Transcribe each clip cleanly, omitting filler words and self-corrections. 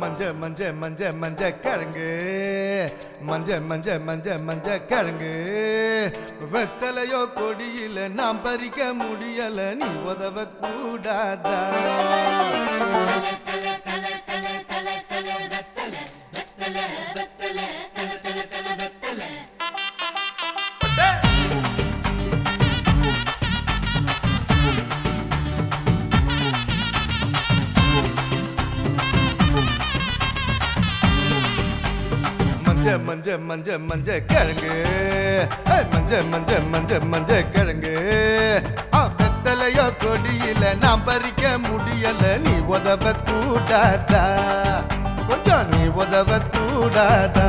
மஞ்ச மஞ்ச மஞ்ச மஞ்ச கிழங்கு மஞ்ச மஞ்ச மஞ்ச மஞ்ச கிழங்கு வெத்தலையோ கொடியில நாம் பறிக்க முடியல நீ உதவ கூடாதா மஞ்ச மஞ்ச மஞ்ச கிழங்கு மஞ்ச மஞ்ச மஞ்ச மஞ்ச கிழங்கு வெத்தலையோ கொடியில நாம் பறிக்க முடியல நீ உதவ கூடாதா கொஞ்சம் நீ உதவ கூடாதா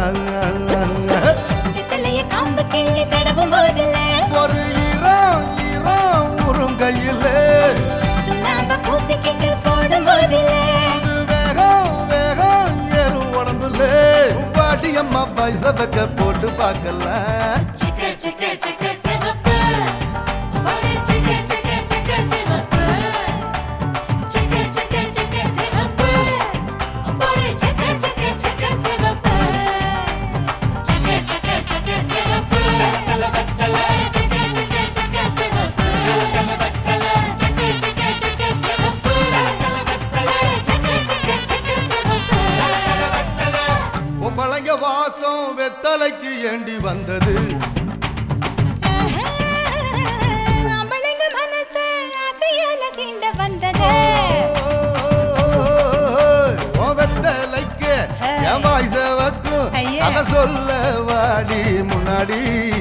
காம்பு கிள்ளி தடவும் போதில்ல ஒரு ஈரம் உருங்கையில சுண்ணாம்ப பூசிக்கிட்டு போடும் போதில்ல வேகம் ஏறும் உடம்புல அம்மா பைசபக்க போட்டு பார்க்கலாம் வாசம் வெத்தலைக்கு ஏண்டி வந்தது வெத்தலைக்கு என் வாய்சவக்கும் அத சொல்ல வாடி முன்னாடி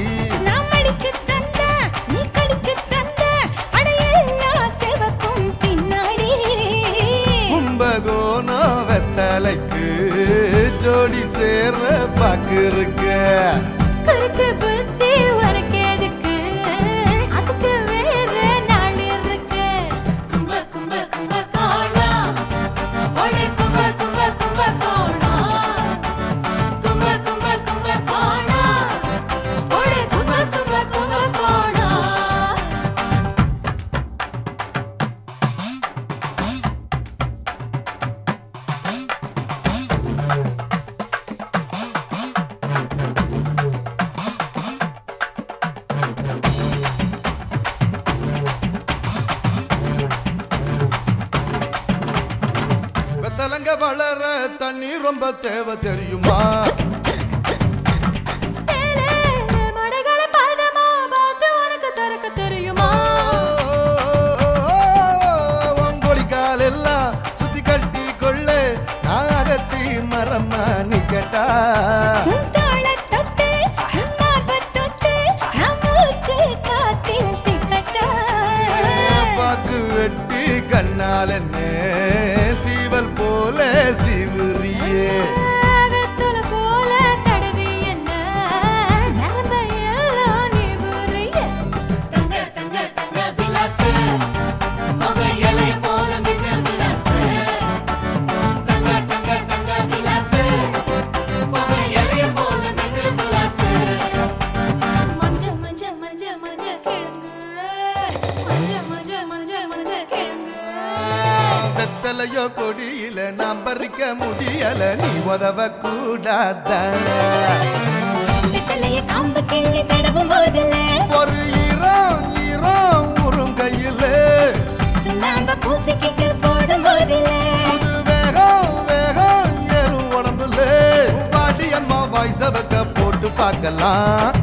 கும்பகோண வெத்தலைக்கு ஜோடி சேர பாக்கு இருக்க கருக்கு புத்தி உனக்கு எதுக்கு அதுக்கு வேற நாள் இருக்கு கும்ப கும்ப கும்ப கோணா ஒளி கும்ப கும்ப கும்ப கோணா கும்ப கும்ப கும்ப கோணா ஒளி கும்ப கும்ப கும்ப கோணா வெத்தலங்க வளர தண்ணி ரொம்ப தேவை தெரியுமா உங்கொழி காலெல்லாம் சுத்தி கட்டி கொள்ள நாகத்தி மரமா நீ கேட்டா பாக்கு வெட்டி கண்ணால் என்ன சீவல் போல சிவரியே வெத்தலையோ கொடியில நாம் பறிக்க முடியல நீ உதவ கூடாதா காம்பு கிள்ளி தடவும் போதில்ல ஒரு ஈரம் உருங்கையில சுண்ணாம்ப பூசிக்கிட்டு போடும் போதில்ல வேகம் ஏறும் உடம்புல பாடி அம்மா வாய்ஸ வைக்க போட்டு பார்க்கலாம்